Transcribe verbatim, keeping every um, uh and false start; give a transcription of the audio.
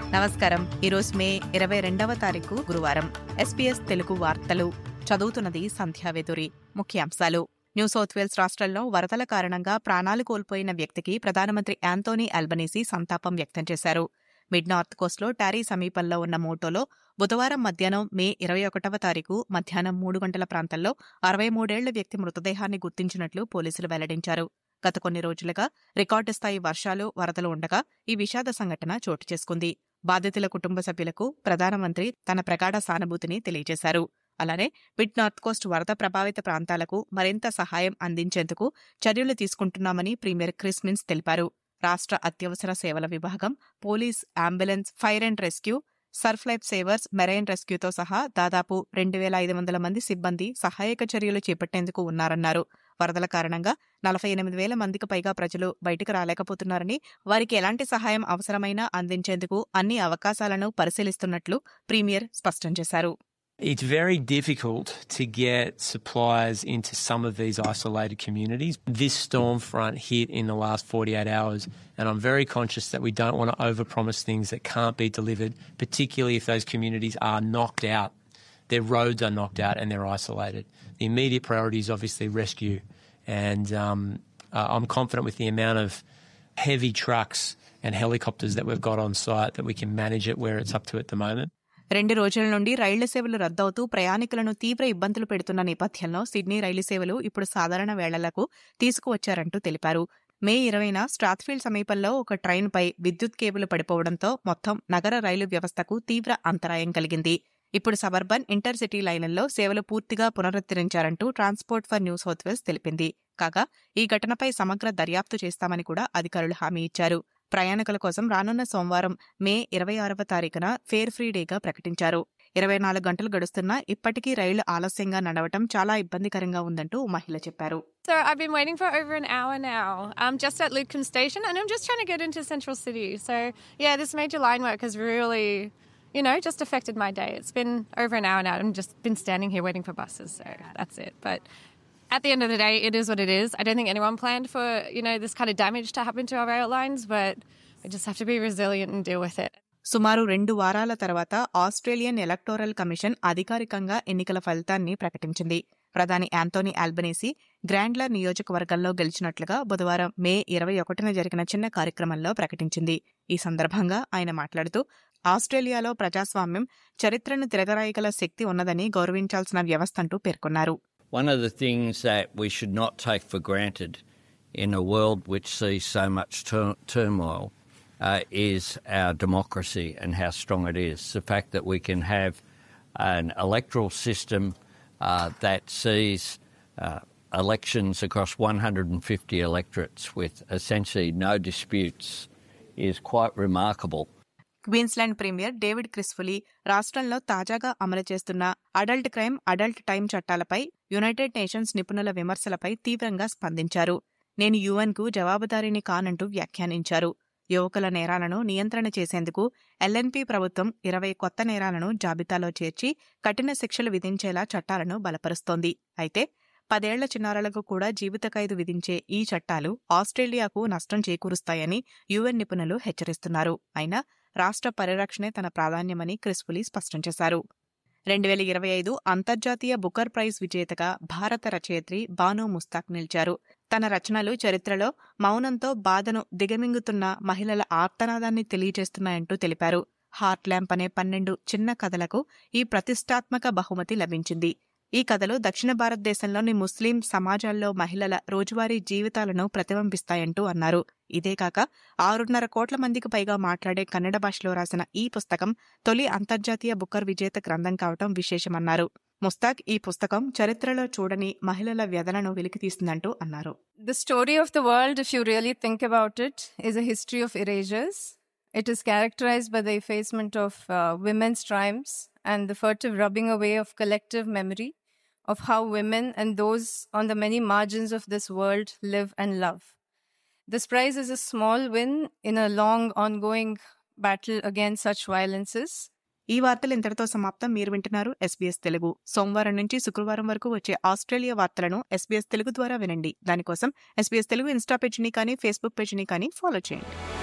నమస్కారం. ఈరోజు మే ఇరవై రెండవ తారీఖు గురువారం. ఎస్బీఎస్ తెలుగు వార్తలు చదువుతున్నది సంధ్యావేదురి. ముఖ్యాంశాలు. న్యూ సౌత్ వేల్స్ రాష్ట్రంలో వరదల కారణంగా ప్రాణాలు కోల్పోయిన వ్యక్తికి ప్రధానమంత్రి యాంతోనీ అల్బనీసీ సంతాపం వ్యక్తం చేశారు. మిడ్ నార్త్ కోస్ట్లో టారీ సమీపంలో ఉన్న మోటోలో బుధవారం మధ్యాహ్నం మే ఇరవై ఒకటవ తారీఖు మధ్యాహ్నం మూడు గంటల ప్రాంతంలో అరవై మూడేళ్ల వ్యక్తి మృతదేహాన్ని గుర్తించినట్లు పోలీసులు వెల్లడించారు. గత కొన్ని రోజులుగా రికార్డు స్థాయి వర్షాలు, వరదలు ఉండగా ఈ విషాద సంఘటన చోటు చేసుకుంది. బాధితుల కుటుంబ సభ్యులకు ప్రధానమంత్రి తన ప్రగాఢ సానుభూతిని తెలియజేశారు. అలానే మిడ్ నార్త్ కోస్ట్ వరద ప్రభావిత ప్రాంతాలకు మరింత సహాయం అందించేందుకు చర్యలు తీసుకుంటున్నామని ప్రీమియర్ క్రిస్ మిన్స్ తెలిపారు. రాష్ట్ర అత్యవసర సేవల విభాగం, police, ambulance, fire and rescue, surf life savers, marine రెస్క్యూతో సహా దాదాపు రెండు వేల ఐదు వందల మంది సిబ్బంది సహాయక చర్యలు చేపట్టేందుకు ఉన్నారన్నారు. వరదల కారణంగా నలభై ఎనిమిది వేల మందికి పైగా ప్రజలు బయటకు రాలేకపోతున్నారని, వారికి ఎలాంటి సహాయం అవసరమైనా అందించేందుకు అన్ని అవకాశాలను పరిశీలిస్తున్నట్లు ప్రీమియర్ స్పష్టం చేశారు. It's very difficult to get supplies into some of these isolated communities. This storm front hit in the last forty-eight hours, and I'm very conscious that we don't want to overpromise things that can't be delivered, particularly if those communities are knocked out. Their roads are knocked out and they're isolated. The immediate priority is obviously rescue, and um, uh, I'm confident with the amount of heavy trucks and helicopters that we've got on site that we can manage it where it's up to at the moment. రెండు రోజుల నుండి రైళ్ల సేవలు రద్దవుతూ ప్రయాణికులను తీవ్ర ఇబ్బందులు పెడుతున్న నేపథ్యంలో సిడ్నీ రైలు సేవలు ఇప్పుడు సాధారణ వేళలకు తీసుకువచ్చారంటూ తెలిపారు. మే ఇరవైన స్ట్రాత్ఫీల్డ్ సమీపంలో ఒక ట్రైన్పై విద్యుత్ కేబుల్ పడిపోవడంతో మొత్తం నగర రైలు వ్యవస్థకు తీవ్ర అంతరాయం కలిగింది. ఇప్పుడు సబర్బన్, ఇంటర్ సిటీ లైన్లలో సేవలు పూర్తిగా పునరుద్ధరించారంటూ Transport for New South Wales తెలిపింది. కాగా ఈ ఘటనపై సమగ్ర దర్యాప్తు చేస్తామని కూడా అధికారులు హామీ ఇచ్చారు. ప్రయాణికుల కోసం రానున్న సోమవారం మే ఇరవై ఆరవ తారీఖున ఫేర్ ఫ్రీ డేగా ప్రకటించారు. ఇరవై నాలుగు గంటలు గడుస్తున్నా ఇప్పటికీ రైళ్లు ఆలస్యంగా నడవటం చాలా ఇబ్బందికరంగా ఉందంటూ మహిళ చెప్పారు. So I've been waiting for over an hour now, um, just at Lidcombe Station, and I'm just trying to get into Central City. So yeah, this major line work has really, you know, just affected my day. It's been over an hour now. I've just been standing here waiting for buses, so that's it. But at the end of the day, it is what it is. I don't think anyone planned for, you know, this kind of damage to happen to our rail lines, but we just have to be resilient and deal with it. సుమారు రెండు వారాల తర్వాత Australian electoral commission అధికారికంగా ఎన్నికల ఫలితాన్ని ప్రకటించింది. ప్రధాని Anthony Albanese గ్రాండ్లా నియోజకవర్గంలో గెలిచినట్లుగా బుధవారం మే ఇరవై ఒకటిన జరిగిన చిన్న కార్యక్రమంలో ప్రకటించింది. ఈ సందర్భంగా ఆయన మాట్లాడుతూ ఆస్ట్రేలియాలో ప్రజాస్వామ్యం, చరిత్రను తిరగరాయగల శక్తి ఉన్నదని గౌరవించాల్సిన వ్యవస్థంటూ పేర్కొన్నారు. One of the things that we should not take for granted in a world which sees so much tur- turmoil uh, is our democracy and how strong it is. The fact that we can have an electoral system uh, that sees uh, elections across one hundred fifty electorates with essentially no disputes is quite remarkable. Queensland Premier David Crisafulli రాష్ట్రంలో తాజాగా అమలు చేస్తున్న adult crime, adult time చట్టాలపై United Nations నిపుణుల విమర్శలపై తీవ్రంగా స్పందించారు. నేను యూఎన్కు జవాబుదారీని కానంటూ వ్యాఖ్యానించారు. యువకుల నేరాలను నియంత్రణ చేసేందుకు ఎల్ఎన్పీ ప్రభుత్వం ఇరవై కొత్త నేరాలను జాబితాలో చేర్చి కఠిన శిక్షలు విధించేలా చట్టాలను బలపరుస్తోంది. అయితే పదేళ్ల చిన్నారులకు కూడా జీవిత ఖైదు విధించే ఈ చట్టాలు ఆస్ట్రేలియాకు నష్టం చేకూరుస్తాయని యూఎన్ నిపుణులు హెచ్చరిస్తున్నారు. అయినా రాష్ట్ర పరిరక్షణే తన ప్రాధాన్యమని క్రిస్ఫులీ స్పష్టం చేశారు. రెండు వేల ఇరవై ఐదు అంతర్జాతీయ బుకర్ ప్రైజ్ విజేతగా భారత రచయిత్రి బాను ముస్తాక్ నిలిచారు. తన రచనలు చరిత్రలో మౌనంతో బాధను దిగమింగుతున్న మహిళల ఆర్తనాదాన్ని తెలియజేస్తున్నాయంటూ తెలిపారు. హార్ట్ ల్యాంప్ అనే పన్నెండు చిన్న కథలకు ఈ ప్రతిష్టాత్మక బహుమతి లభించింది. ఈ కథలు దక్షిణ భారతదేశంలోని ముస్లిం సమాజాల్లో మహిళల రోజువారీ జీవితాలను ప్రతిబింబిస్తాయంటూ అన్నారు. ఇదే కాక ఆరున్నర కోట్ల మందికి పైగా మాట్లాడే కన్నడ భాషలో రాసిన ఈ పుస్తకం తొలి అంతర్జాతీయ బుకర్ విజేత గ్రంథం కావటం విశేషమన్నారు. ముస్తాక్ ఈ పుస్తకం చరిత్రలో చూడని మహిళల వ్యధలను వెలికితీస్తుందంటూ అన్నారు. The story of the world, if you really think about it, is a history of erasures. It is characterized by the effacement of uh, women's triumphs and the furtive rubbing away of collective memory of how women and those on the many margins of this world live and love. This prize is a small win in a long ongoing battle against such violences. ఈ వార్తలు ఇంతటితో సమాప్తం. మీరు వింటున్నారు SBS Telugu. సోమవారం నుంచి శుక్రవారం వరకు వచ్చే ఆస్ట్రేలియా వార్తలను ఎస్బీఎస్ తెలుగు ద్వారా వినండి. దానికోసం ఎస్బీఎస్ తెలుగు ఇన్స్టా పేజీని కానీ ఫేస్బుక్ పేజీని కానీ ఫాలో చేయండి.